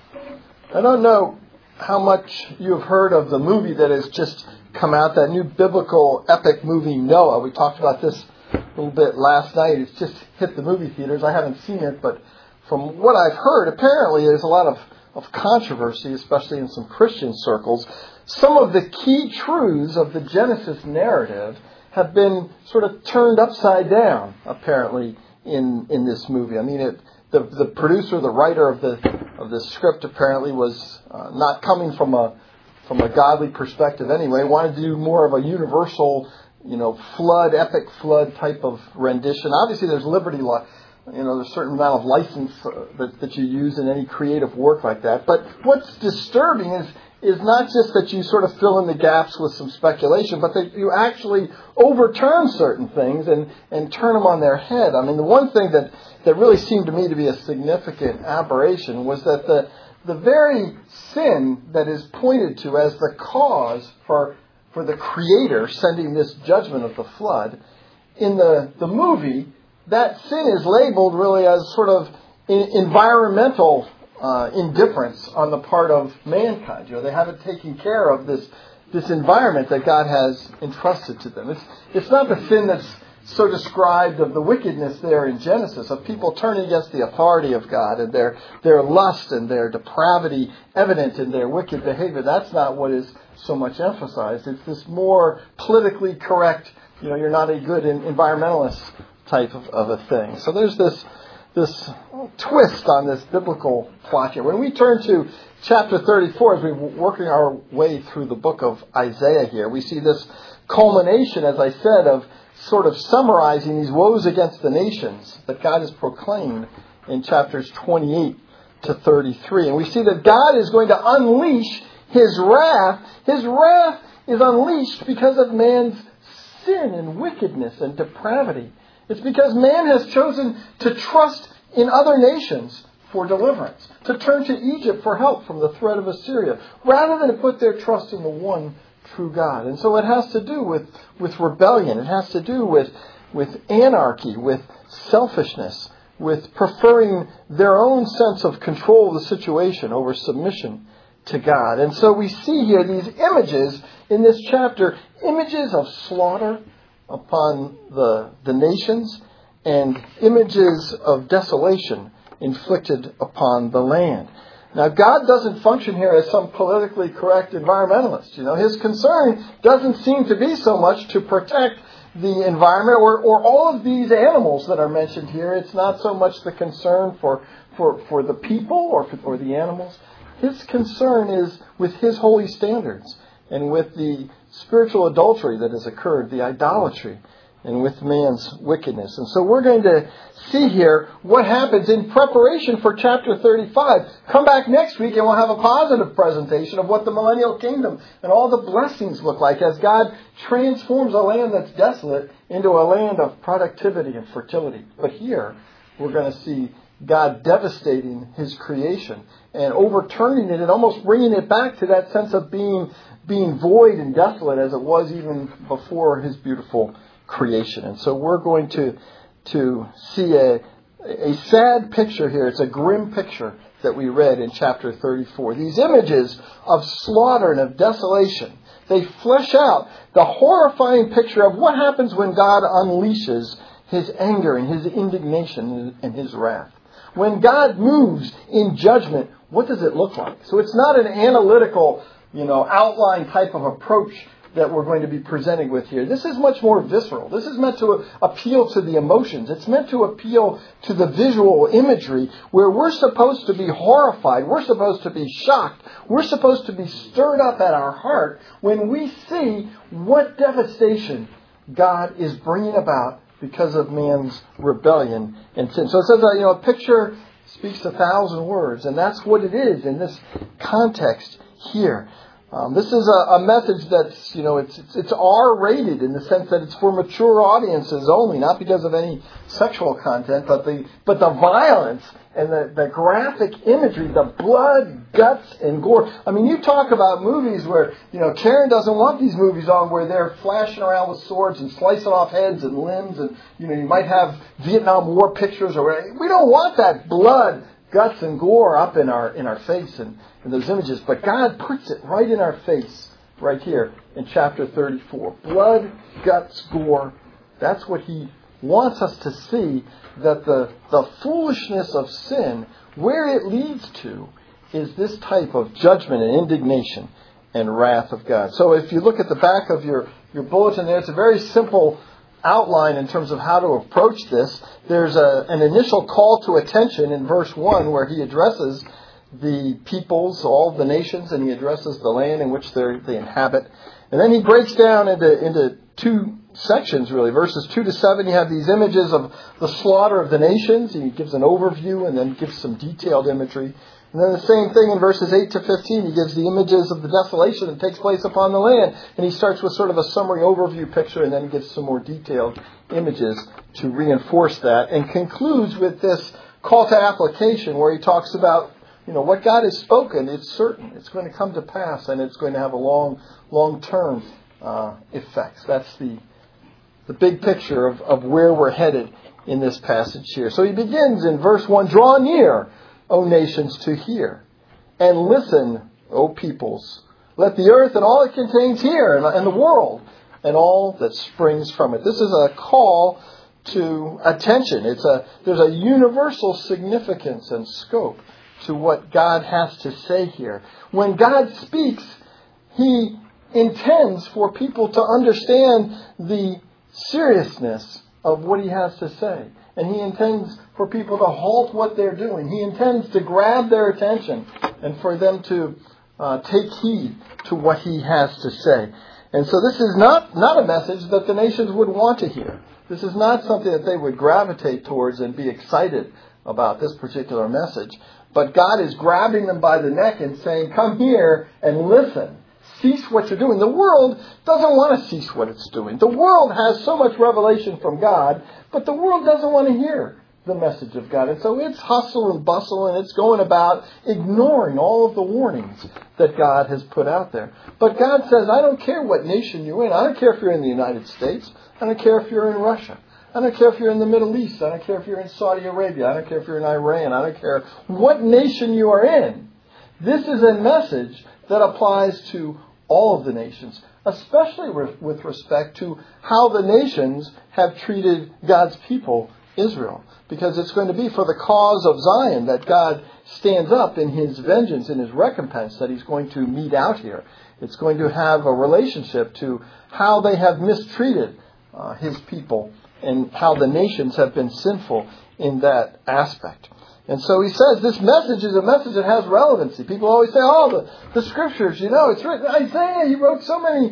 I don't know how much you've heard of the movie that has just come out, that new biblical epic movie, Noah. We talked about this a little bit last night. It's just hit the movie theaters. I haven't seen it, but from what I've heard, apparently there's a lot of controversy, especially in some Christian circles. Some of the key truths of the Genesis narrative have been sort of turned upside down, apparently, in this movie. I mean, the producer, the writer of the script, apparently was not coming from a godly perspective anyway. Wanted to do more of a universal, epic flood type of rendition. Obviously, there's liberty law. There's a certain amount of license that you use in any creative work like that. But what's disturbing is not just that you sort of fill in the gaps with some speculation, but that you actually overturn certain things and turn them on their head. I mean, the one thing that really seemed to me to be a significant aberration was that the very sin that is pointed to as the cause for the Creator sending this judgment of the flood, in the movie, that sin is labeled really as sort of environmental indifference on the part of mankind. They haven't taken care of this environment that God has entrusted to them. It's not the sin that's so described of the wickedness there in Genesis, of people turning against the authority of God and their lust and their depravity evident in their wicked behavior. That's not what is so much emphasized. It's this more politically correct, you're not a good environmentalist type of a thing. So there's this twist on this biblical plot here. When we turn to chapter 34, as we're working our way through the book of Isaiah here, we see this culmination, as I said, of sort of summarizing these woes against the nations that God has proclaimed in chapters 28 to 33. And we see that God is going to unleash His wrath. His wrath is unleashed because of man's sin and wickedness and depravity. It's because man has chosen to trust in other nations for deliverance, to turn to Egypt for help from the threat of Assyria, rather than to put their trust in the one true God. And so it has to do with rebellion. It has to do with anarchy, with selfishness, with preferring their own sense of control of the situation over submission to God. And so we see here these images in this chapter, images of slaughter upon the nations and images of desolation inflicted upon the land. Now, God doesn't function here as some politically correct environmentalist. His concern doesn't seem to be so much to protect the environment or all of these animals that are mentioned here. It's not so much the concern for the people or for the animals. His concern is with His holy standards and with the spiritual adultery that has occurred, the idolatry, and with man's wickedness. And so we're going to see here what happens in preparation for chapter 35. Come back next week and we'll have a positive presentation of what the millennial kingdom and all the blessings look like as God transforms a land that's desolate into a land of productivity and fertility. But here we're going to see God devastating His creation and overturning it and almost bringing it back to that sense of being void and desolate as it was even before His beautiful creation. And so we're going to see a sad picture here. It's a grim picture that we read in chapter 34. These images of slaughter and of desolation, they flesh out the horrifying picture of what happens when God unleashes His anger and His indignation and His wrath. When God moves in judgment, what does it look like? So it's not an analytical, outline type of approach that we're going to be presenting with here. This is much more visceral. This is meant to appeal to the emotions. It's meant to appeal to the visual imagery where we're supposed to be horrified. We're supposed to be shocked. We're supposed to be stirred up at our heart when we see what devastation God is bringing about because of man's rebellion and sin. So it says that, a picture speaks 1,000 words, and that's what it is in this context here. This is a message that's, it's R-rated in the sense that it's for mature audiences only, not because of any sexual content, but the violence and the graphic imagery, the blood, guts, and gore. I mean, you talk about movies where, Karen doesn't want these movies on where they're flashing around with swords and slicing off heads and limbs, and, you might have Vietnam War pictures or whatever. We don't want that blood, guts and gore up in our face and those images, but God puts it right in our face right here in chapter 34. Blood, guts, gore. That's what He wants us to see, that the foolishness of sin, where it leads to, is this type of judgment and indignation and wrath of God. So if you look at the back of your bulletin there, it's a very simple outline in terms of how to approach this. There's an initial call to attention in verse 1 where He addresses the peoples, all the nations, and He addresses the land in which they inhabit. And then He breaks down into two sections, really. Verses 2 to 7, you have these images of the slaughter of the nations. He gives an overview and then gives some detailed imagery. And then the same thing in verses 8 to 15. He gives the images of the desolation that takes place upon the land. And he starts with sort of a summary overview picture, and then he gives some more detailed images to reinforce that. And concludes with this call to application where he talks about, what God has spoken. It's certain. It's going to come to pass, and it's going to have a long-term effects. That's the big picture of where we're headed in this passage here. So he begins in verse 1, "Draw near, O nations, to hear, and listen, O peoples. Let the earth and all it contains hear, and the world and all that springs from it." This is a call to attention. There's a universal significance and scope to what God has to say here. When God speaks, He intends for people to understand the seriousness of what He has to say. And He intends for people to halt what they're doing. He intends to grab their attention and for them to take heed to what He has to say. And so this is not a message that the nations would want to hear. This is not something that they would gravitate towards and be excited about, this particular message. But God is grabbing them by the neck and saying, "Come here and listen. Cease what you're doing." The world doesn't want to cease what it's doing. The world has so much revelation from God, but the world doesn't want to hear the message of God. And so it's hustle and bustle, and it's going about ignoring all of the warnings that God has put out there. But God says, I don't care what nation you're in. I don't care if you're in the United States. I don't care if you're in Russia. I don't care if you're in the Middle East. I don't care if you're in Saudi Arabia. I don't care if you're in Iran. I don't care what nation you are in. This is a message that applies to all of the nations, especially with respect to how the nations have treated God's people, Israel. Because it's going to be for the cause of Zion that God stands up in His vengeance, in His recompense that He's going to mete out here. It's going to have a relationship to how they have mistreated His people and how the nations have been sinful in that aspect. And so he says this message is a message that has relevancy. People always say, the scriptures, it's written. Isaiah, he wrote so many,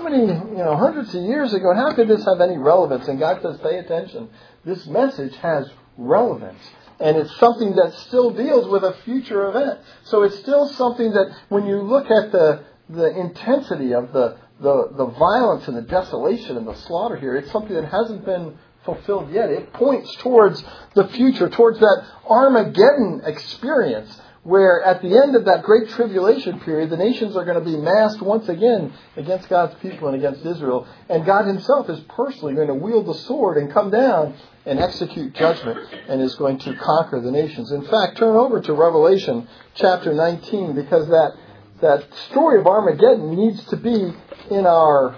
hundreds of years ago. And how could this have any relevance? And God says, pay attention. This message has relevance. And it's something that still deals with a future event. So it's still something that when you look at the intensity of the violence and the desolation and the slaughter here, it's something that hasn't been fulfilled yet. It points towards the future, towards that Armageddon experience where at the end of that great tribulation period, the nations are going to be massed once again against God's people and against Israel. And God Himself is personally going to wield the sword and come down and execute judgment and is going to conquer the nations. In fact, turn over to Revelation chapter 19 because that story of Armageddon needs to be in our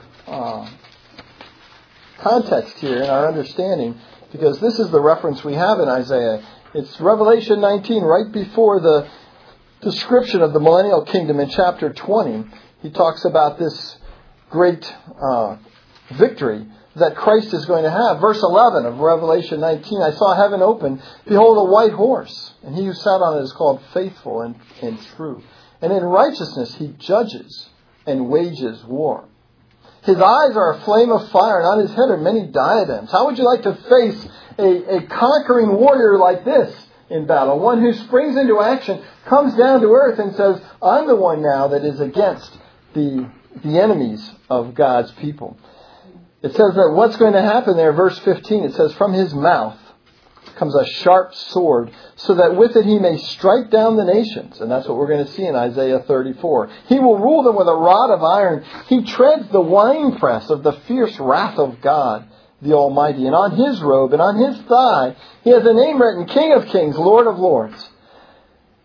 context here, in our understanding, because this is the reference we have in Isaiah. It's Revelation 19, right before the description of the millennial kingdom in chapter 20. He talks about this great victory that Christ is going to have. Verse 11 of Revelation 19, I saw heaven open. Behold, a white horse, and he who sat on it is called Faithful and True. And in righteousness he judges and wages war. His eyes are a flame of fire, and on his head are many diadems. How would you like to face a conquering warrior like this in battle? One who springs into action, comes down to earth and says, I'm the one now that is against the enemies of God's people. It says that what's going to happen there, verse 15, it says, from his mouth comes a sharp sword, so that with it he may strike down the nations. And that's what we're going to see in Isaiah 34. He will rule them with a rod of iron. He treads the winepress of the fierce wrath of God, the Almighty. And on his robe and on his thigh, he has a name written, King of Kings, Lord of Lords.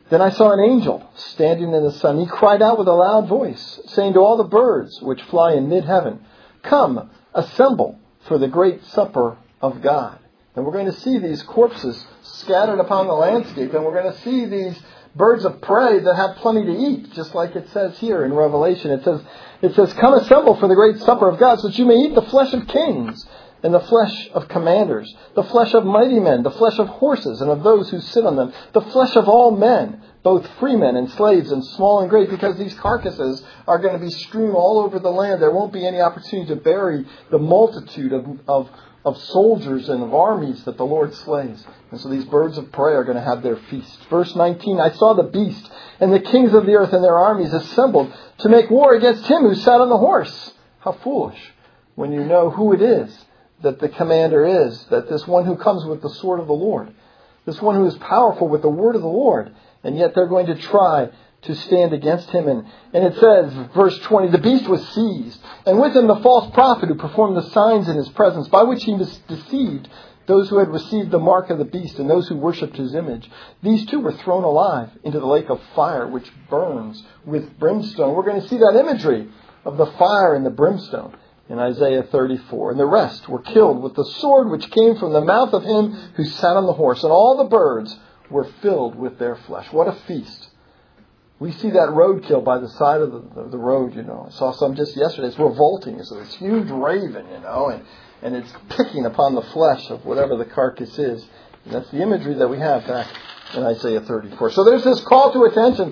Then I saw an angel standing in the sun. He cried out with a loud voice, saying to all the birds which fly in mid-heaven, "Come, assemble for the great supper of God." And we're going to see these corpses scattered upon the landscape, and we're going to see these birds of prey that have plenty to eat, just like it says here in Revelation. It says, "Come assemble for the great supper of God, so that you may eat the flesh of kings, and the flesh of commanders, the flesh of mighty men, the flesh of horses and of those who sit on them, the flesh of all men, both free men and slaves and small and great," because these carcasses are going to be strewn all over the land. There won't be any opportunity to bury the multitude of soldiers and of armies that the Lord slays. And so these birds of prey are going to have their feast. Verse 19, "I saw the beast and the kings of the earth and their armies assembled to make war against him who sat on the horse." How foolish, when you know who it is that the commander is, that this one who comes with the sword of the Lord, this one who is powerful with the word of the Lord, and yet they're going to try to stand against him. And it says, verse 20, "The beast was seized, and with him the false prophet who performed the signs in his presence, by which he deceived those who had received the mark of the beast and those who worshipped his image. These two were thrown alive into the lake of fire, which burns with brimstone." We're going to see that imagery of the fire and the brimstone in Isaiah 34. "And the rest were killed with the sword which came from the mouth of him who sat on the horse, and all the birds were filled with their flesh." What a feast. We see that roadkill by the side of the road, I saw some just yesterday. It's revolting. It's this huge raven, and it's picking upon the flesh of whatever the carcass is. And that's the imagery that we have back in Isaiah 34. So there's this call to attention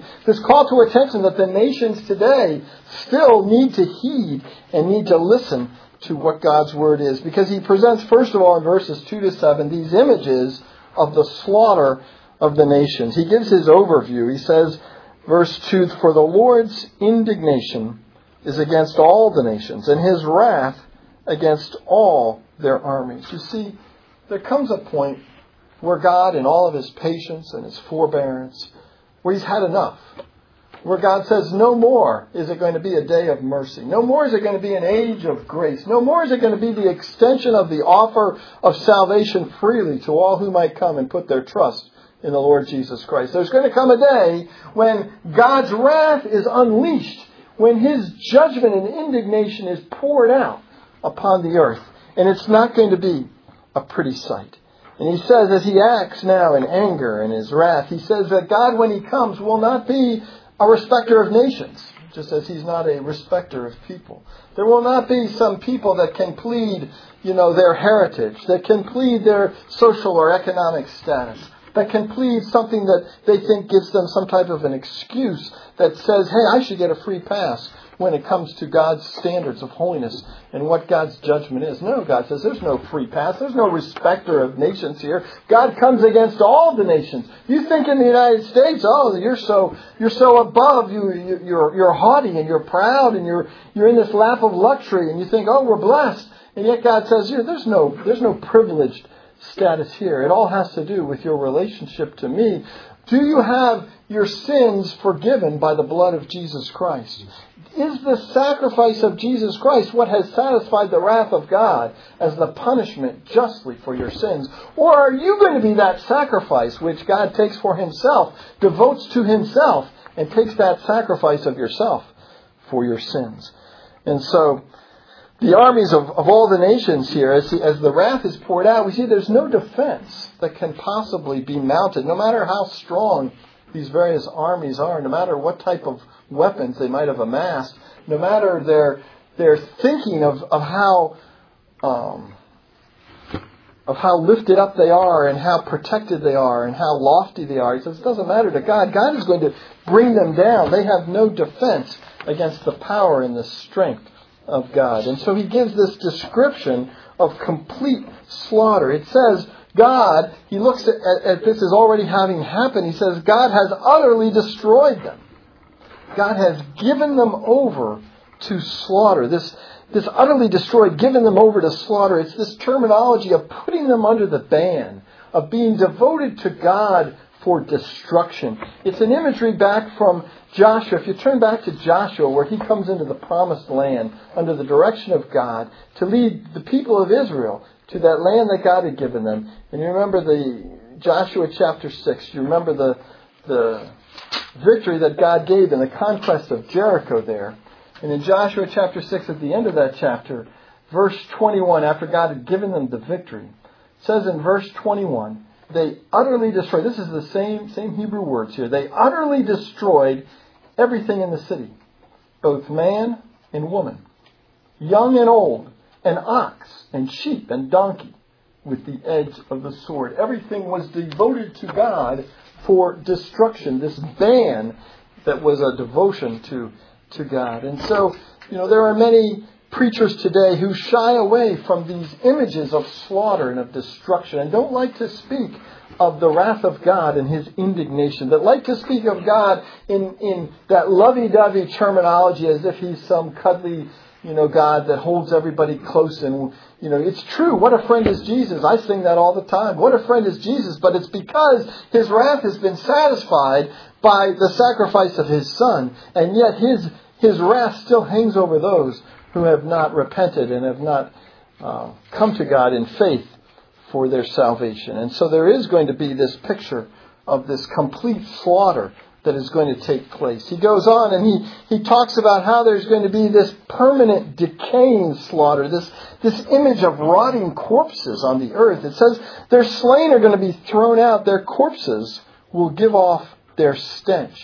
that the nations today still need to heed and need to listen to what God's word is. Because he presents, first of all, in verses 2 to 7, these images of the slaughter of the nations. He gives his overview. He says, verse 2, "For the Lord's indignation is against all the nations, and his wrath against all their armies." You see, there comes a point where God, in all of his patience and his forbearance, where he's had enough. Where God says, no more is it going to be a day of mercy. No more is it going to be an age of grace. No more is it going to be the extension of the offer of salvation freely to all who might come and put their trust in the Lord Jesus Christ. There's going to come a day when God's wrath is unleashed, when his judgment and indignation is poured out upon the earth. And it's not going to be a pretty sight. And he says, as he acts now in anger and his wrath, he says that God, when he comes, will not be a respecter of nations, just as he's not a respecter of people. There will not be some people that can plead, their heritage, that can plead their social or economic status, that can plead something that they think gives them some type of an excuse that says, hey, I should get a free pass when it comes to God's standards of holiness and what God's judgment is. No, God says there's no free pass. There's no respecter of nations here. God comes against all the nations. You think in the United States, you're so above, you're haughty and you're proud and you're in this lap of luxury and you think, we're blessed. And yet God says, there's no privileged status here. It all has to do with your relationship to me. Do you have your sins forgiven by the blood of Jesus Christ? Is the sacrifice of Jesus Christ what has satisfied the wrath of God as the punishment justly for your sins? Or are you going to be that sacrifice which God takes for himself, devotes to himself, and takes that sacrifice of yourself for your sins? And so the armies of all the nations here, as the wrath is poured out, we see there's no defense that can possibly be mounted, no matter how strong these various armies are, no matter what type of weapons they might have amassed, no matter their thinking of how lifted up they are and how protected they are and how lofty they are. He says it doesn't matter to God. God is going to bring them down. They have no defense against the power and the strength of God. And so he gives this description of complete slaughter. It says God, he looks at this as already having happened. He says God has utterly destroyed them. God has given them over to slaughter. This utterly destroyed, given them over to slaughter. It's this terminology of putting them under the ban, of being devoted to God for destruction. It's an imagery back from Joshua. If you turn back to Joshua, where he comes into the promised land under the direction of God to lead the people of Israel to that land that God had given them. And you remember the Joshua chapter 6. You remember the victory that God gave in the conquest of Jericho there. And in Joshua chapter 6, at the end of that chapter, verse 21, after God had given them the victory, it says in verse 21, they utterly destroyed, this is the same Hebrew words here, they utterly destroyed everything in the city, both man and woman, young and old, and ox and sheep and donkey, with the edge of the sword. Everything was devoted to God for destruction. This ban that was a devotion to God. And so, there are many preachers today who shy away from these images of slaughter and of destruction and don't like to speak of the wrath of God and His indignation, that like to speak of God in that lovey-dovey terminology as if He's some cuddly God that holds everybody close. And, it's true. What a friend is Jesus. I sing that all the time. What a friend is Jesus. But it's because His wrath has been satisfied by the sacrifice of His Son. And yet His wrath still hangs over those who have not repented and have not come to God in faith for their salvation. And so there is going to be this picture of this complete slaughter that is going to take place. He goes on and he talks about how there's going to be this permanent decaying slaughter, this image of rotting corpses on the earth. It says their slain are going to be thrown out. Their corpses will give off their stench.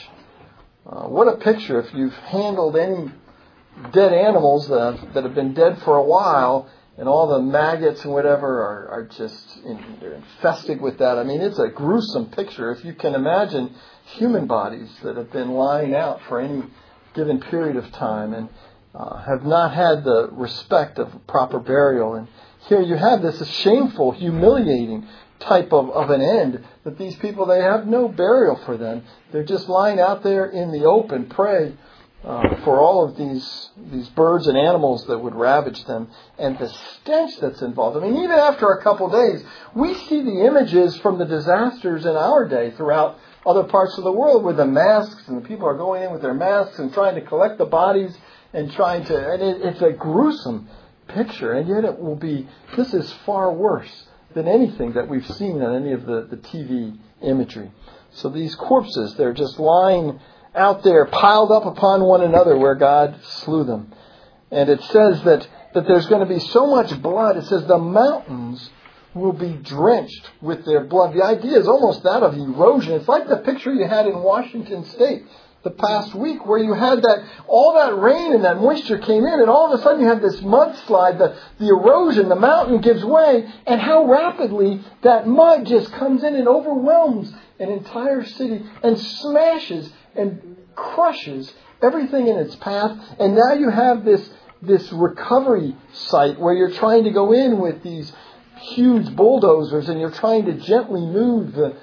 What a picture if you've handled any dead animals that have been dead for a while, and all the maggots and whatever are just they're infested with that. I mean, it's a gruesome picture. If you can imagine human bodies that have been lying out for any given period of time and have not had the respect of proper burial. And here you have this shameful, humiliating type of an end, that these people, they have no burial for them. They're just lying out there in the open, prey for all of these birds and animals that would ravage them, and the stench that's involved. I mean, even after a couple days, we see the images from the disasters in our day throughout other parts of the world where the masks and the people are going in with their masks and trying to collect the bodies and it's a gruesome picture, and yet this is far worse than anything that we've seen on any of the TV imagery. So these corpses, they're just lying out there, piled up upon one another where God slew them. And it says that there's going to be so much blood. It says the mountains will be drenched with their blood. The idea is almost that of erosion. It's like the picture you had in Washington State the past week, where you had all that rain and that moisture came in, and all of a sudden you had this mudslide, the erosion, the mountain gives way, and how rapidly that mud just comes in and overwhelms an entire city and smashes and crushes everything in its path. And now you have this recovery site where you're trying to go in with these huge bulldozers and you're trying to gently move the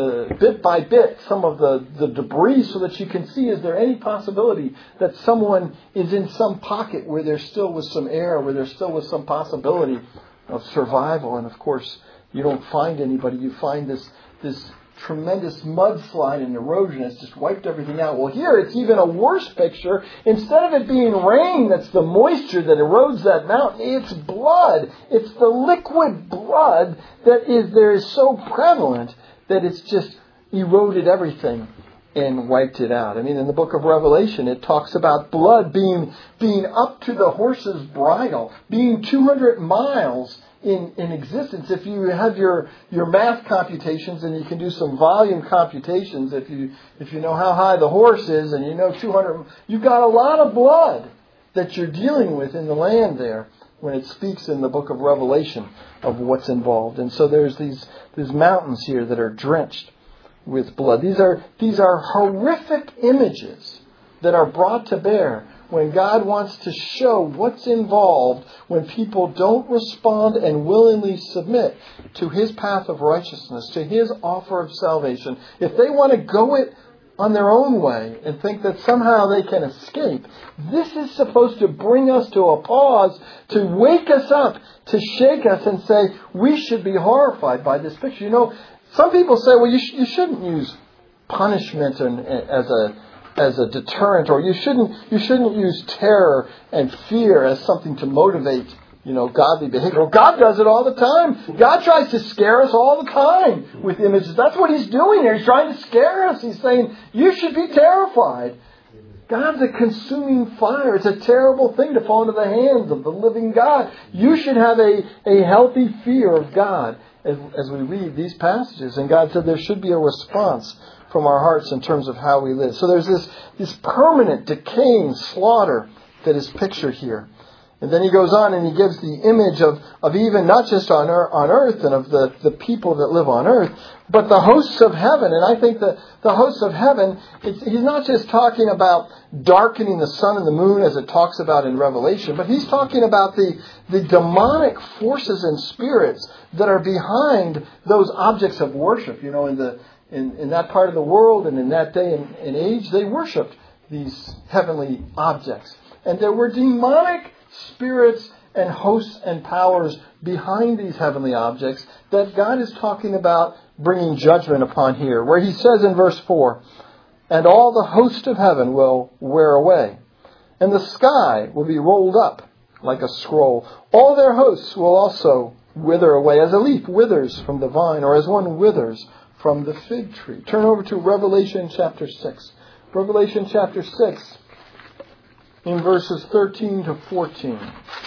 bit by bit some of the debris so that you can see, is there any possibility that someone is in some pocket where there still was some air, where there still was some possibility of survival. And of course, you don't find anybody. You find this tremendous mudslide and erosion has just wiped everything out. Well, here it's even a worse picture. Instead of it being rain, that's the moisture that erodes that mountain, it's blood. It's the liquid blood that is so prevalent that it's just eroded everything and wiped it out. I mean, in the book of Revelation, it talks about blood being up to the horse's bridle, being 200 miles in existence. If you have your math computations, and you can do some volume computations, if you know how high the horse is and you know 200, you've got a lot of blood that you're dealing with in the land there when it speaks in the book of Revelation of what's involved. And so there's these mountains here that are drenched with blood. These are horrific images that are brought to bear when God wants to show what's involved when people don't respond and willingly submit to His path of righteousness, to His offer of salvation. If they want to go it on their own way and think that somehow they can escape, this is supposed to bring us to a pause, to wake us up, to shake us and say, we should be horrified by this picture. You know, some people say, well, you shouldn't use punishment as a deterrent, or you shouldn't use terror and fear as something to motivate, godly behavior. God does it all the time. God tries to scare us all the time with images. That's what He's doing here. He's trying to scare us. He's saying, you should be terrified. God's a consuming fire. It's a terrible thing to fall into the hands of the living God. You should have a healthy fear of God as we read these passages. And God said there should be a response from our hearts in terms of how we live. So there's this permanent decaying slaughter that is pictured here. And then he goes on and he gives the image of even not just on earth and of the people that live on earth, but the hosts of heaven. And I think that the hosts of heaven, he's not just talking about darkening the sun and the moon as it talks about in Revelation, but he's talking about the demonic forces and spirits that are behind those objects of worship. In that part of the world and in that day and age, they worshipped these heavenly objects. And there were demonic spirits and hosts and powers behind these heavenly objects that God is talking about bringing judgment upon here, where he says in verse 4, and all the host of heaven will wear away, and the sky will be rolled up like a scroll. All their hosts will also wither away, as a leaf withers from the vine, or as one withers from the fig tree. Turn over to Revelation chapter 6. Revelation chapter 6. In verses 13 to 14.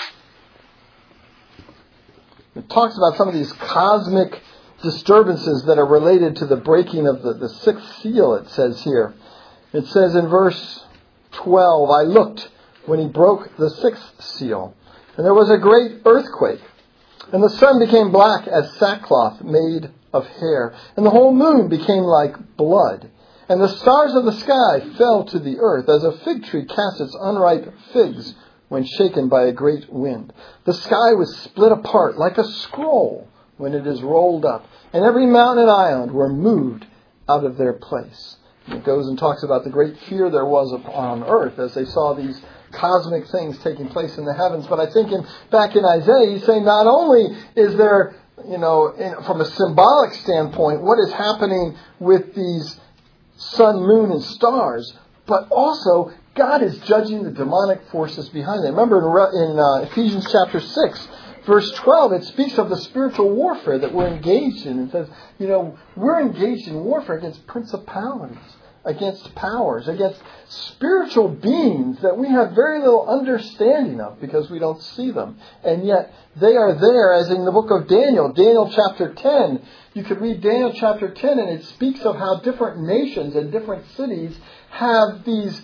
It talks about some of these cosmic disturbances that are related to the breaking of the sixth seal, it says here. It says in verse 12, I looked when he broke the sixth seal, and there was a great earthquake, and the sun became black as sackcloth made of hair, and the whole moon became like blood. And the stars of the sky fell to the earth, as a fig tree casts its unripe figs when shaken by a great wind. The sky was split apart like a scroll when it is rolled up, and every mountain and island were moved out of their place. And it goes and talks about the great fear there was on earth as they saw these cosmic things taking place in the heavens. But I think back in Isaiah, he's saying not only is there, from a symbolic standpoint, what is happening with these sun, moon, and stars, but also God is judging the demonic forces behind them. Remember in Ephesians chapter 6, verse 12, it speaks of the spiritual warfare that we're engaged in. It says, we're engaged in warfare against principalities, against powers, against spiritual beings that we have very little understanding of because we don't see them. And yet they are there, as in the book of Daniel, Daniel chapter 10. You could read Daniel chapter 10 and it speaks of how different nations and different cities have these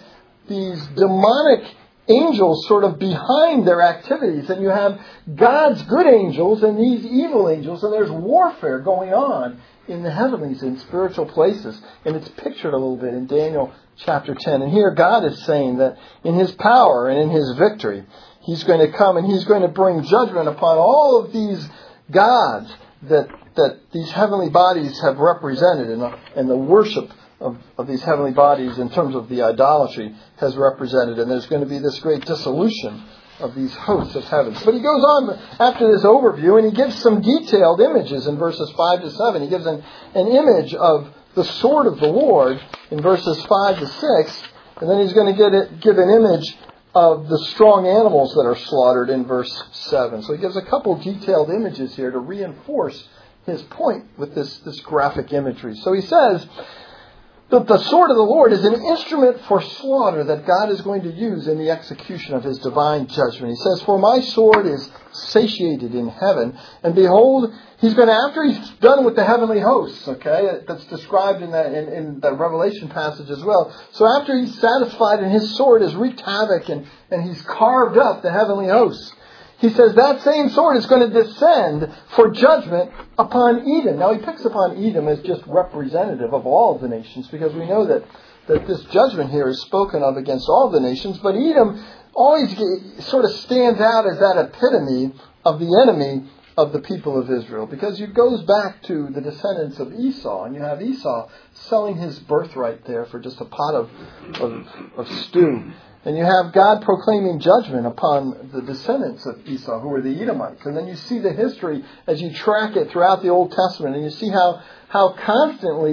demonic angels sort of behind their activities. And you have God's good angels and these evil angels, and there's warfare going on in the heavenlies, in spiritual places. And it's pictured a little bit in Daniel chapter 10. And here God is saying that in His power and in His victory, He's going to come and He's going to bring judgment upon all of these gods that these heavenly bodies have represented, and the worship of these heavenly bodies in terms of the idolatry has represented. And there's going to be this great dissolution of these hosts of heavens. But he goes on after this overview and he gives some detailed images in verses 5 to 7. He gives an image of the sword of the Lord in verses 5 to 6. And then he's going to give an image of the strong animals that are slaughtered in verse 7. So he gives a couple detailed images here to reinforce his point with this graphic imagery. So he says that the sword of the Lord is an instrument for slaughter that God is going to use in the execution of His divine judgment. He says, for my sword is satiated in heaven, and behold, He's going to, after He's done with the heavenly hosts, okay, that's described in the Revelation passage as well. So after He's satisfied and His sword has wreaked havoc and He's carved up the heavenly hosts, He says that same sword is going to descend for judgment upon Edom. Now he picks upon Edom as just representative of all of the nations, because we know that this judgment here is spoken of against all the nations. But Edom always sort of stands out as that epitome of the enemy of the people of Israel, because it goes back to the descendants of Esau, and you have Esau selling his birthright there for just a pot of stew. And you have God proclaiming judgment upon the descendants of Esau, who were the Edomites. And then you see the history as you track it throughout the Old Testament, and you see how constantly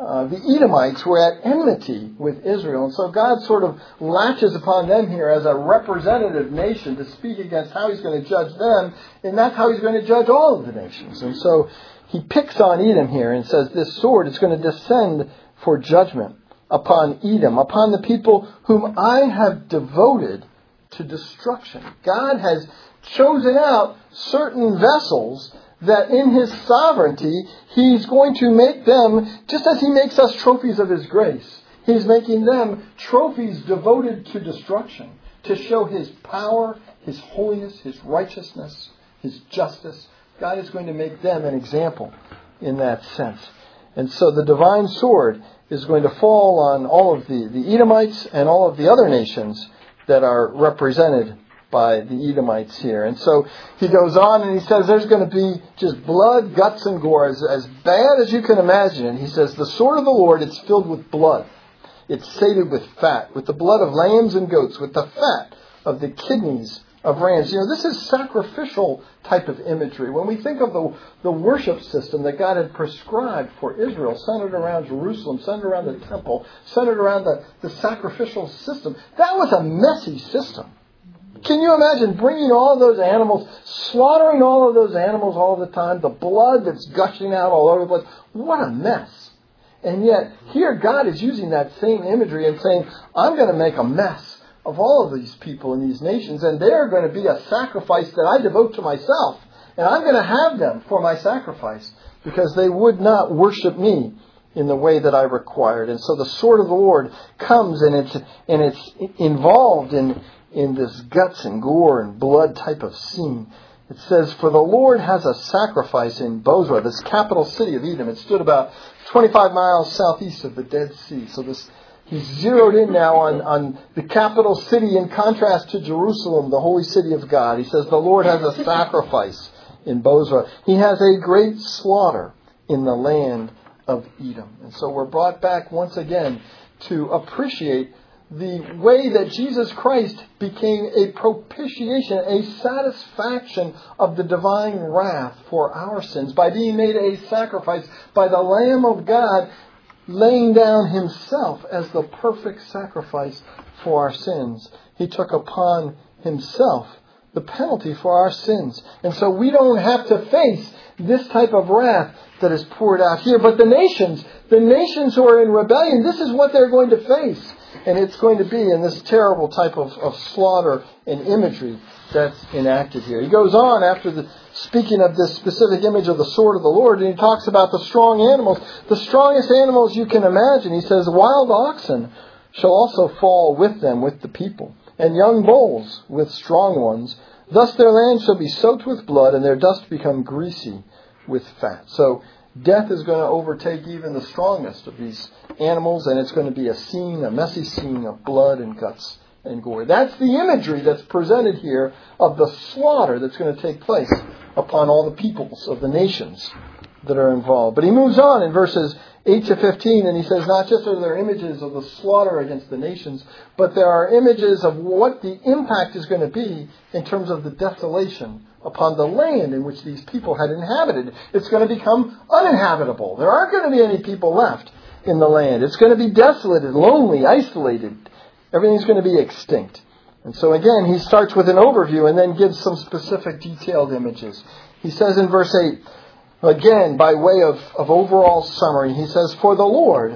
the Edomites were at enmity with Israel. And so God sort of latches upon them here as a representative nation to speak against how He's going to judge them, and that's how He's going to judge all of the nations. And so He picks on Edom here and says this sword is going to descend for judgment upon Edom, upon the people whom I have devoted to destruction. God has chosen out certain vessels that in His sovereignty, He's going to make them, just as He makes us trophies of His grace, He's making them trophies devoted to destruction, to show His power, His holiness, His righteousness, His justice. God is going to make them an example in that sense. And so the divine sword is going to fall on all of the Edomites and all of the other nations that are represented by the Edomites here. And so he goes on and he says there's going to be just blood, guts, and gore, as bad as you can imagine. And he says the sword of the Lord, it's filled with blood. It's sated with fat, with the blood of lambs and goats, with the fat of the kidneys of rams. You know, this is sacrificial type of imagery. When we think of the worship system that God had prescribed for Israel, centered around Jerusalem, centered around the temple, centered around the sacrificial system, that was a messy system. Can you imagine bringing all of those animals, slaughtering all of those animals all the time, the blood that's gushing out all over the place? What a mess. And yet, here God is using that same imagery and saying, I'm going to make a mess of all of these people in these nations, and they're going to be a sacrifice that I devote to myself. And I'm going to have them for my sacrifice, because they would not worship me in the way that I required. And so the sword of the Lord comes, and it's involved in this guts and gore and blood type of scene. It says, for the Lord has a sacrifice in Bozrah, this capital city of Edom. It stood about 25 miles southeast of the Dead Sea. So he's zeroed in now on the capital city in contrast to Jerusalem, the holy city of God. He says the Lord has a sacrifice in Bozrah. He has a great slaughter in the land of Edom. And so we're brought back once again to appreciate the way that Jesus Christ became a propitiation, a satisfaction of the divine wrath for our sins by being made a sacrifice by the Lamb of God, laying down Himself as the perfect sacrifice for our sins. He took upon Himself the penalty for our sins. And so we don't have to face this type of wrath that is poured out here. But the nations who are in rebellion, this is what they're going to face. And it's going to be in this terrible type of slaughter and imagery that's enacted here. He goes on after speaking of this specific image of the sword of the Lord, and he talks about the strong animals, the strongest animals you can imagine. He says, wild oxen shall also fall with them, with the people, and young bulls with strong ones. Thus their land shall be soaked with blood, and their dust become greasy with fat. So death is going to overtake even the strongest of these animals, and it's going to be a messy scene of blood and guts and gore. That's the imagery that's presented here of the slaughter that's going to take place upon all the peoples of the nations that are involved. But he moves on in verses 8 to 15, and he says not just are there images of the slaughter against the nations, but there are images of what the impact is going to be in terms of the desolation upon the land in which these people had inhabited. It's going to become uninhabitable. There aren't going to be any people left in the land. It's going to be desolated, lonely, isolated. Everything's going to be extinct. And so again, he starts with an overview and then gives some specific detailed images. He says in verse 8, again, by way of overall summary, he says, for the Lord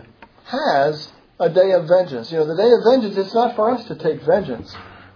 has a day of vengeance. You know, the day of vengeance, it's not for us to take vengeance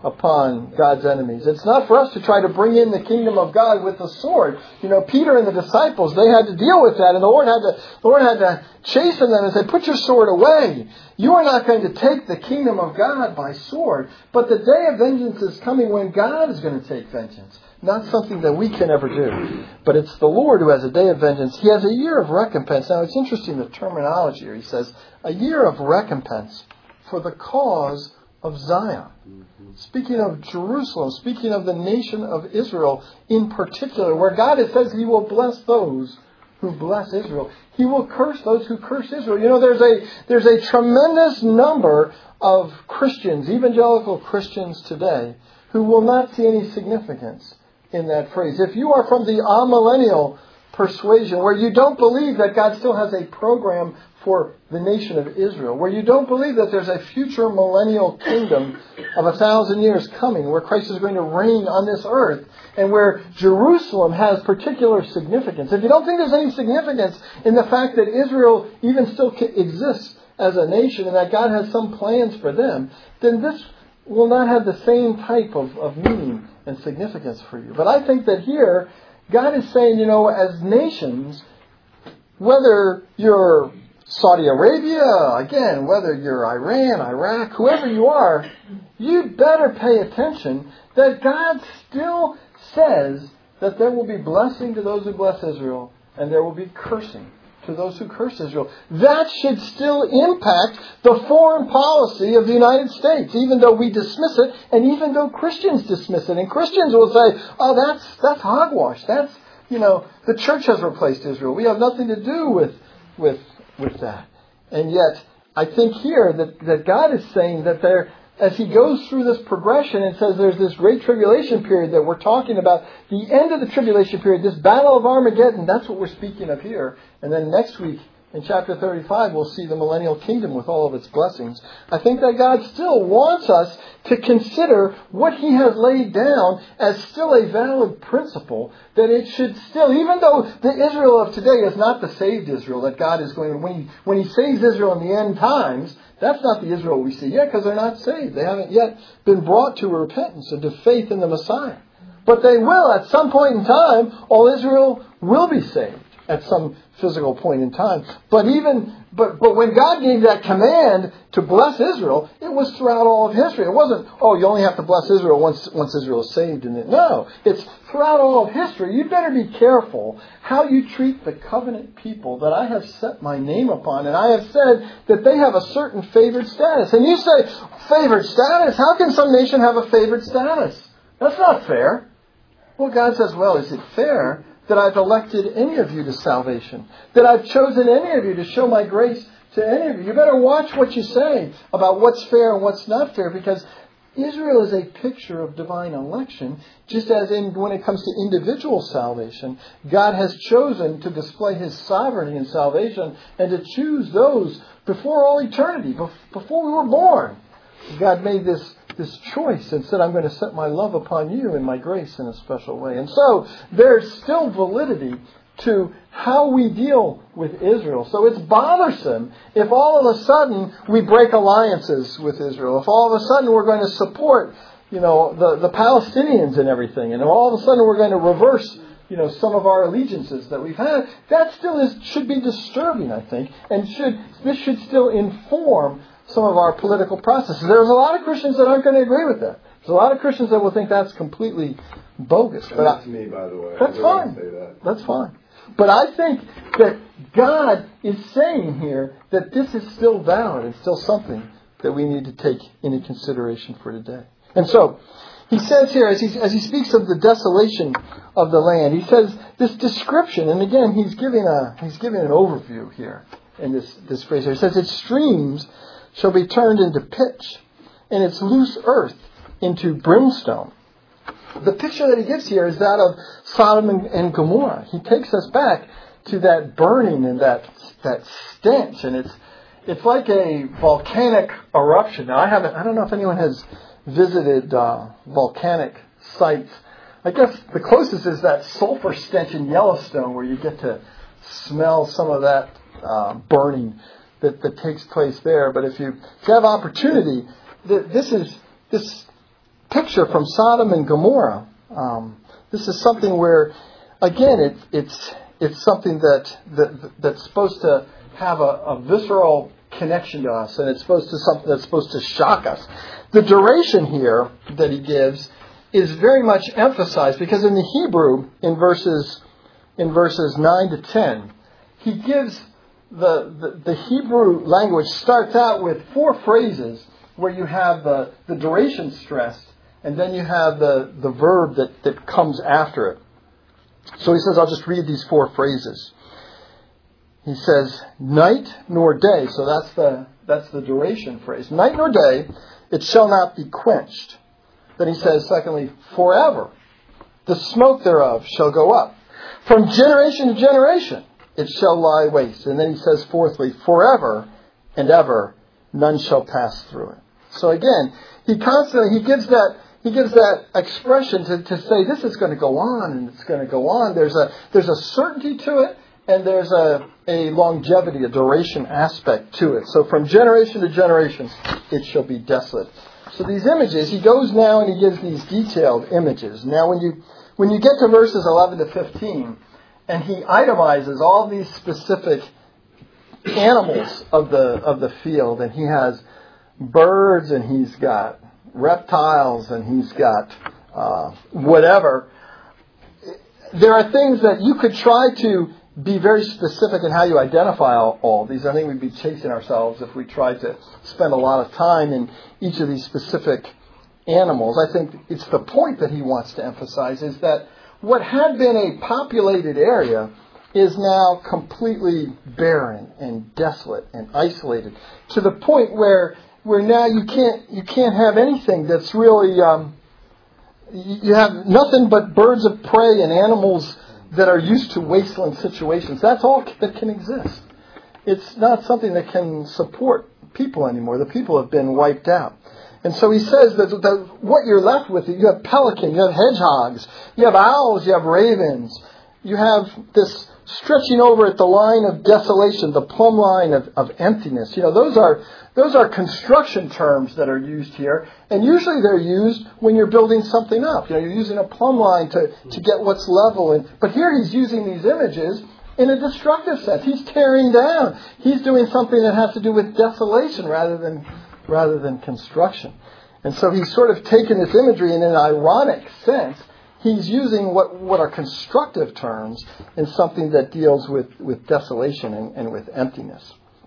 upon God's enemies. It's not for us to try to bring in the kingdom of God with the sword. You know, Peter and the disciples, they had to deal with that, and the Lord had to chasten them and say, put your sword away. You are not going to take the kingdom of God by sword. But the day of vengeance is coming when God is going to take vengeance. Not something that we can ever do. But it's the Lord who has a day of vengeance. He has a year of recompense. Now, it's interesting, the terminology here. He says, a year of recompense for the cause of Zion. Speaking of Jerusalem, speaking of the nation of Israel in particular, where God has says He will bless those who bless Israel. He will curse those who curse Israel. You know, there's a tremendous number of Christians, evangelical Christians today, who will not see any significance in that phrase. If you are from the amillennial persuasion, where you don't believe that God still has a program for the nation of Israel, where you don't believe that there's a future millennial kingdom of 1,000 years coming, where Christ is going to reign on this earth, and where Jerusalem has particular significance. If you don't think there's any significance in the fact that Israel even still exists as a nation and that God has some plans for them, then this will not have the same type of meaning and significance for you. But I think that here, God is saying, as nations, whether you're Saudi Arabia, again, whether you're Iran, Iraq, whoever you are, you'd better pay attention that God still says that there will be blessing to those who bless Israel, and there will be cursing to those who curse Israel. That should still impact the foreign policy of the United States, even though we dismiss it, and even though Christians dismiss it. And Christians will say, oh, that's hogwash. That's, the church has replaced Israel. We have nothing to do with that. And yet, I think here that God is saying that as He goes through this progression and says there's this great tribulation period that we're talking about, the end of the tribulation period, this battle of Armageddon, that's what we're speaking of here. And then next week, in chapter 35, we'll see the millennial kingdom with all of its blessings. I think that God still wants us to consider what He has laid down as still a valid principle, that it should still, even though the Israel of today is not the saved Israel that God is going to, when He saves Israel in the end times, that's not the Israel we see yet, because they're not saved. They haven't yet been brought to repentance and to faith in the Messiah. But they will, at some point in time, all Israel will be saved at some physical point in time. But when God gave that command to bless Israel, it was throughout all of history. It wasn't, you only have to bless Israel once Israel is saved. No, it's throughout all of history. You better be careful how you treat the covenant people that I have set my name upon. And I have said that they have a certain favored status. And you say, favored status? How can some nation have a favored status? That's not fair. Well, God says, is it fair that I've elected any of you to salvation? That I've chosen any of you to show my grace to any of you? You better watch what you say about what's fair and what's not fair, because Israel is a picture of divine election, just as when it comes to individual salvation, God has chosen to display His sovereignty in salvation and to choose those before all eternity, before we were born. God made this choice and said, I'm going to set my love upon you and my grace in a special way. And so there's still validity to how we deal with Israel. So it's bothersome if all of a sudden we break alliances with Israel. If all of a sudden we're going to support, the Palestinians and everything. And if all of a sudden we're going to reverse, some of our allegiances that we've had. That still should be disturbing, I think. And this should still inform some of our political processes. There's a lot of Christians that aren't going to agree with that. There's a lot of Christians that will think that's completely bogus. That's me, by the way. That's fine. That's fine. But I think that God is saying here that this is still valid and still something that we need to take into consideration for today. And so, He says here, as he speaks of the desolation of the land, He says this description, and again, He's giving an overview here in this phrase here. He says, its streams shall be turned into pitch, and its loose earth into brimstone. The picture that he gives here is that of Sodom and Gomorrah. He takes us back to that burning and that stench, and it's like a volcanic eruption. Now, I don't know if anyone has visited volcanic sites. I guess the closest is that sulfur stench in Yellowstone, where you get to smell some of that burning that takes place there. But if you have opportunity, this picture from Sodom and Gomorrah. This is something where, again, it's something that's supposed to have a visceral connection to us, and it's something that's supposed to shock us. The duration here that he gives is very much emphasized, because in the Hebrew, in verses 9 to 10, he gives the Hebrew language starts out with 4 phrases where you have the duration stressed, and then you have the verb that comes after it. So he says, I'll just read these 4 phrases. He says, night nor day. So that's the duration phrase. Night nor day, it shall not be quenched. Then he says, secondly, forever. The smoke thereof shall go up. From generation to generation it shall lie waste. And then he says fourthly, forever and ever none shall pass through it. So again, he gives that expression to say this is going to go on and it's going to go on. There's a certainty to it, and there's a longevity, a duration aspect to it. So from generation to generation it shall be desolate. So these images, he goes now and he gives these detailed images. Now when you get to verses 11 to 15, and he itemizes all these specific animals of the field, and he has birds, and he's got reptiles, and he's got whatever. There are things that you could try to be very specific in how you identify all these. I think we'd be chasing ourselves if we tried to spend a lot of time in each of these specific animals. I think it's the point that he wants to emphasize is that what had been a populated area is now completely barren and desolate and isolated to the point where now you can't have anything that's really you have nothing but birds of prey and animals that are used to wasteland situations. That's all that can exist. It's not something that can support people anymore. The people have been wiped out. And so he says that what you're left with, you have pelican, you have hedgehogs, you have owls, you have ravens, you have this stretching over at the line of desolation, the plumb line of emptiness. You know, those are construction terms that are used here, and usually they're used when you're building something up. You know, you're using a plumb line to get what's level. But here he's using these images in a destructive sense. He's tearing down. He's doing something that has to do with desolation rather than construction. And so he's sort of taken this imagery in an ironic sense. He's using what are constructive terms in something that deals with desolation and with emptiness.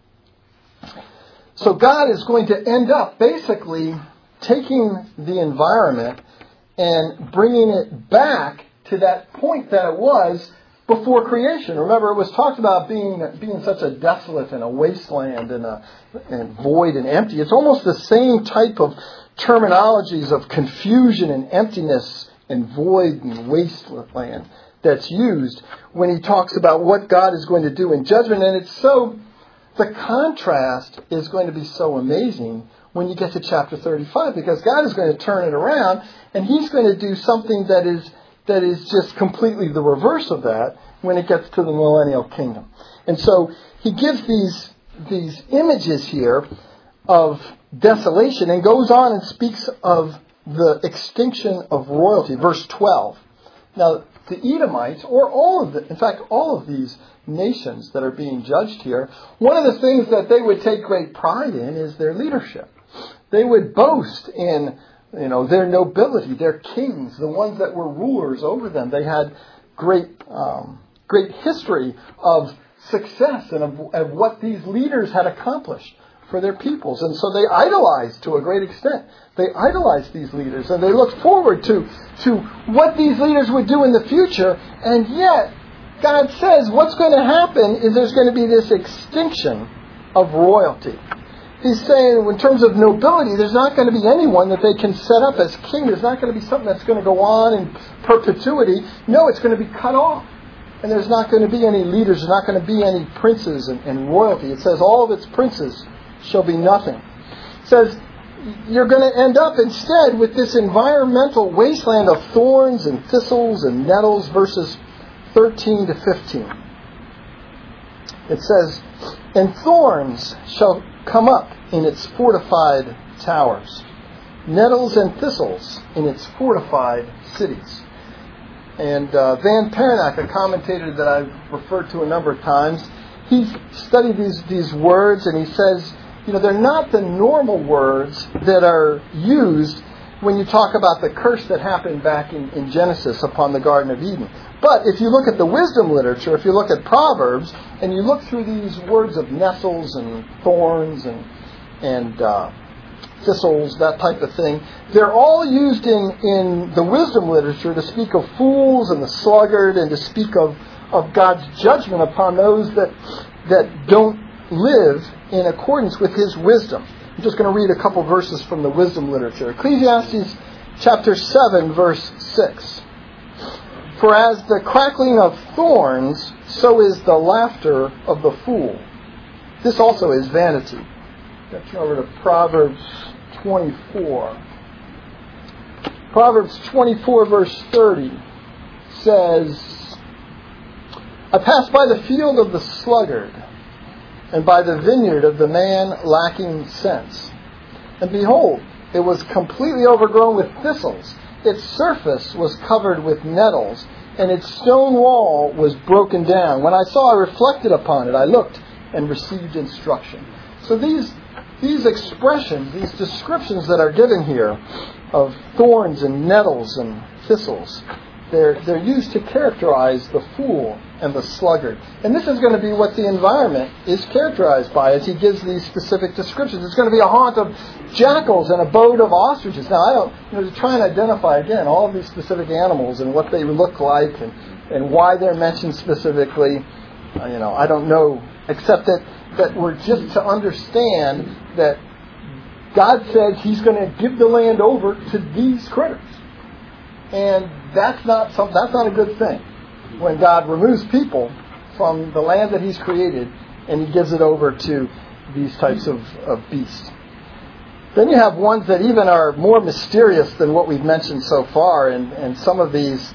So God is going to end up basically taking the environment and bringing it back to that point that it was before creation. Remember, it was talked about being such a desolate and a wasteland and void and empty. It's almost the same type of terminologies of confusion and emptiness and void and wasteland that's used when he talks about what God is going to do in judgment. And the contrast is going to be so amazing when you get to chapter 35, because God is going to turn it around and he's going to do something that is just completely the reverse of that when it gets to the millennial kingdom. And so he gives these images here of desolation and goes on and speaks of the extinction of royalty. Verse 12. Now, the Edomites, or all of these nations that are being judged here, one of the things that they would take great pride in is their leadership. They would boast in their nobility, their kings, the ones that were rulers over them. They had great history of success and of what these leaders had accomplished for their peoples. And so they idolized to a great extent. They idolized these leaders and they looked forward to what these leaders would do in the future. And yet, God says what's going to happen is there's going to be this extinction of royalty. He's saying in terms of nobility, there's not going to be anyone that they can set up as king. There's not going to be something that's going to go on in perpetuity. No, it's going to be cut off. And there's not going to be any leaders. There's not going to be any princes and royalty. It says all of its princes shall be nothing. It says you're going to end up instead with this environmental wasteland of thorns and thistles and nettles, verses 13 to 15. It says, and thorns shall come up in its fortified towers, nettles and thistles in its fortified cities. And Van Paranak, a commentator that I've referred to a number of times, he's studied these words, and he says, they're not the normal words that are used when you talk about the curse that happened back in Genesis upon the Garden of Eden. But if you look at the wisdom literature, if you look at Proverbs, and you look through these words of nettles and thorns and thistles, that type of thing, they're all used in the wisdom literature to speak of fools and the sluggard, and to speak of God's judgment upon those that don't live in accordance with his wisdom. I'm just going to read a couple verses from the wisdom literature. Ecclesiastes chapter 7, verse 6. For as the crackling of thorns, so is the laughter of the fool. This also is vanity. Let's turn over to Proverbs 24. Proverbs 24 verse 30 says, I passed by the field of the sluggard, and by the vineyard of the man lacking sense. And behold, it was completely overgrown with thistles. Its surface was covered with nettles, and its stone wall was broken down. When I saw, I reflected upon it. I looked and received instruction. So these expressions, these descriptions that are given here of thorns and nettles and thistles, they're used to characterize the fool and the sluggard. And this is going to be what the environment is characterized by as he gives these specific descriptions. It's going to be a haunt of jackals and abode of ostriches. Now, to try and identify, again, all of these specific animals and what they look like and why they're mentioned specifically, I don't know, except that we're just to understand that God says He's going to give the land over to these critters. And that's not a good thing. When God removes people from the land that He's created and He gives it over to these types of beasts. Then you have ones that even are more mysterious than what we've mentioned so far. And some of these,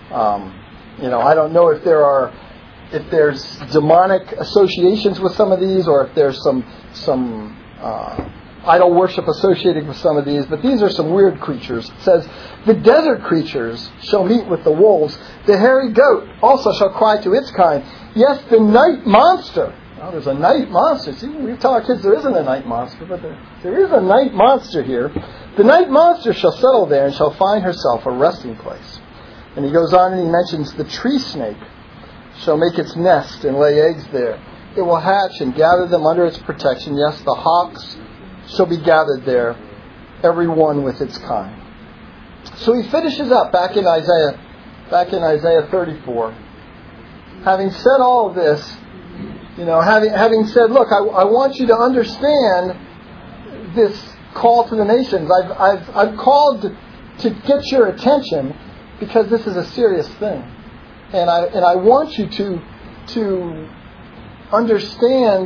I don't know if there's demonic associations with some of these, or if there's some idol worship associated with some of these, but these are some weird creatures. It says, the desert creatures shall meet with the wolves. The hairy goat also shall cry to its kind. Yes, the night monster. Well, there's a night monster. See, we tell our kids there isn't a night monster, but there is a night monster here. The night monster shall settle there and shall find herself a resting place. And he goes on and he mentions the tree snake shall make its nest and lay eggs there. It will hatch and gather them under its protection. Yes, the hawks shall be gathered there, every one with its kind. So he finishes up back in Isaiah 34. Having said all of this, having said, look, I want you to understand this call to the nations. I've called to get your attention because this is a serious thing. And I want you to understand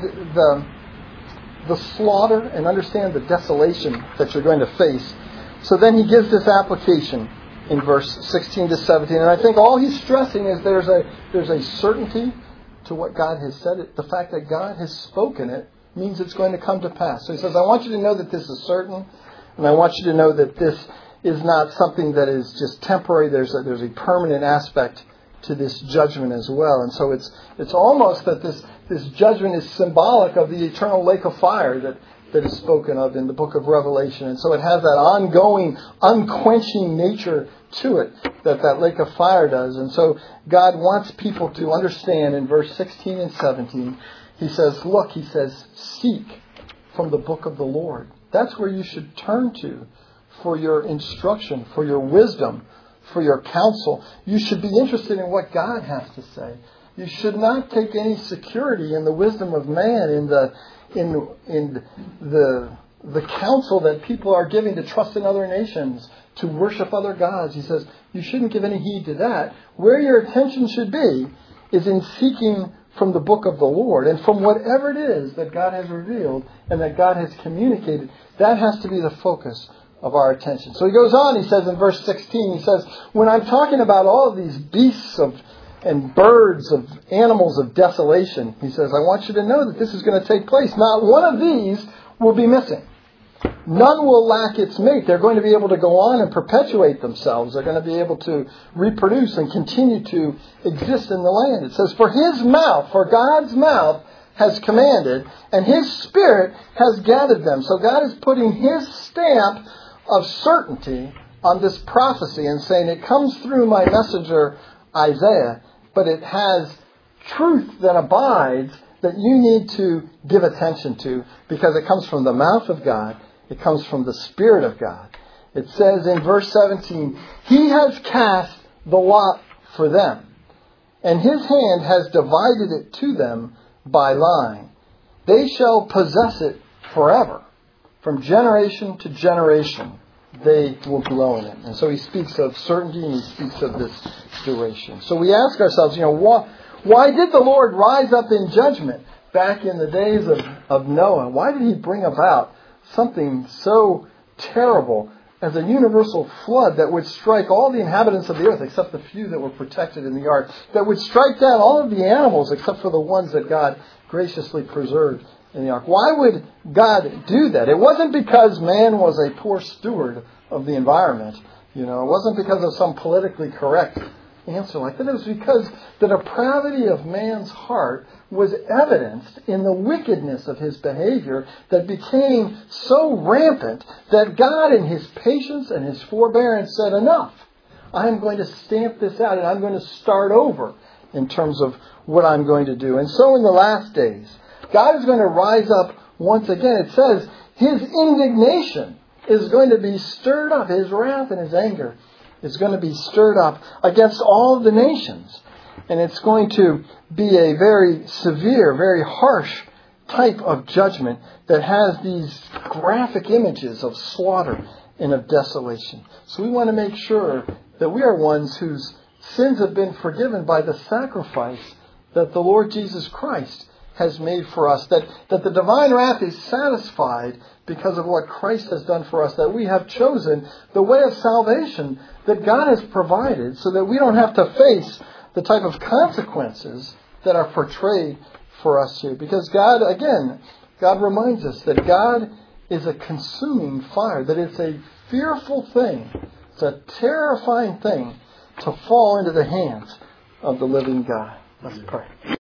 the slaughter and understand the desolation that you're going to face. So then he gives this application in verse 16 to 17. And I think all he's stressing is there's a certainty to what God has said. The fact that God has spoken it means it's going to come to pass. So he says, I want you to know that this is certain, and I want you to know that this is not something that is just temporary. There's a permanent aspect to this judgment as well. And so it's almost that this judgment is symbolic of the eternal lake of fire that is spoken of in the book of Revelation. And so it has that ongoing, unquenching nature to it that lake of fire does. And so God wants people to understand in verse 16 and 17, he says, look, he says, seek from the book of the Lord. That's where you should turn to for your instruction, for your wisdom, for your counsel. You should be interested in what God has to say. You should not take any security in the wisdom of man, in the counsel that people are giving to trust in other nations, to worship other gods. He says you shouldn't give any heed to that. Where your attention should be is in seeking from the book of the Lord, and from whatever it is that God has revealed and that God has communicated. That has to be the focus of our attention. So he goes on, he says in verse 16, he says, when I'm talking about all of these beasts and birds of animals of desolation, he says, I want you to know that this is going to take place. Not one of these will be missing. None will lack its mate. They're going to be able to go on and perpetuate themselves. They're going to be able to reproduce and continue to exist in the land. It says, for His mouth, for God's mouth has commanded, and His Spirit has gathered them. So God is putting His stamp of certainty on this prophecy and saying it comes through my messenger Isaiah, but it has truth that abides that you need to give attention to because it comes from the mouth of God. It comes from the Spirit of God. It says in verse 17, He has cast the lot for them, and His hand has divided it to them by line. They shall possess it forever, from generation to generation. they will grow in it. And so he speaks of certainty and he speaks of this duration. So we ask ourselves, why did the Lord rise up in judgment back in the days of Noah? Why did he bring about something so terrible as a universal flood that would strike all the inhabitants of the earth except the few that were protected in the ark, that would strike down all of the animals except for the ones that God graciously preserved in the ark? Why would God do that? It wasn't because man was a poor steward of the environment. It wasn't because of some politically correct answer like that. It was because the depravity of man's heart was evidenced in the wickedness of his behavior that became so rampant that God, in his patience and his forbearance, said, enough. I'm going to stamp this out and I'm going to start over in terms of what I'm going to do. And so in the last days, God is going to rise up once again. It says his indignation is going to be stirred up. His wrath and his anger is going to be stirred up against all the nations. And it's going to be a very severe, very harsh type of judgment that has these graphic images of slaughter and of desolation. So we want to make sure that we are ones whose sins have been forgiven by the sacrifice that the Lord Jesus Christ has made for us, that the divine wrath is satisfied because of what Christ has done for us, that we have chosen the way of salvation that God has provided so that we don't have to face the type of consequences that are portrayed for us here. Because God reminds us that God is a consuming fire, that it's a fearful thing, it's a terrifying thing to fall into the hands of the living God. Let's pray.